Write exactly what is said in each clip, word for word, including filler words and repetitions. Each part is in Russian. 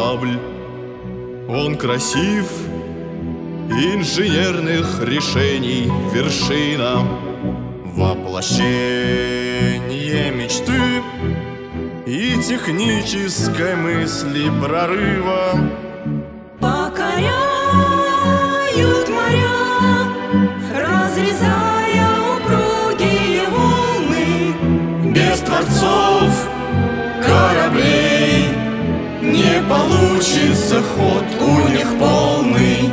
корабль. Он красив, инженерных решений вершина, воплощение мечты и технической мысли прорыва. Покоряют моря, разрезая упругие волны. Без творцов кораблей не получится ход у них полный.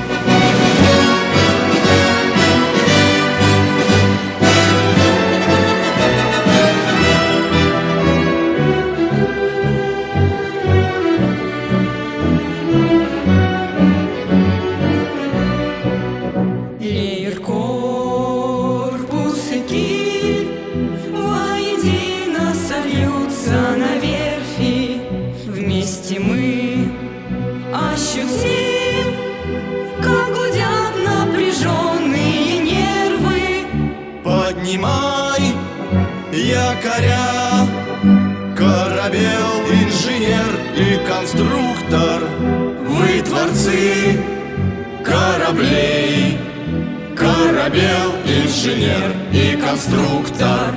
Леер, корпус и киль воедино сольются на верфи. Вместе мы ощутим, как гудят напряженные нервы. Поднимай якоря, корабел, инженер и конструктор. Вы творцы кораблей, корабел, инженер и конструктор.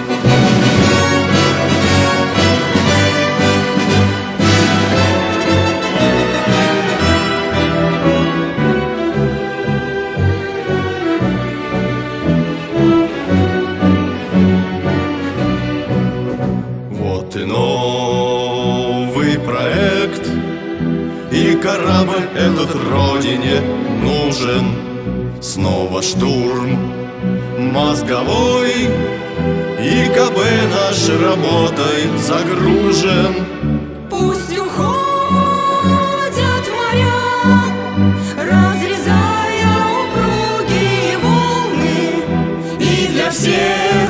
Вот и новый проект, и корабль этот родине нужен. Снова штурм мозговой, и КБ наш работой загружен. Пусть уходят моря, разрезая упругие волны. И для всех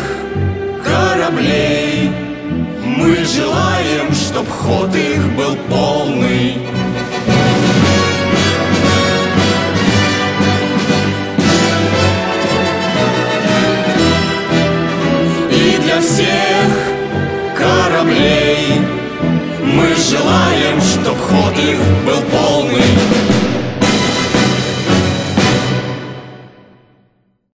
кораблей мы желаем, чтоб ход их был полный.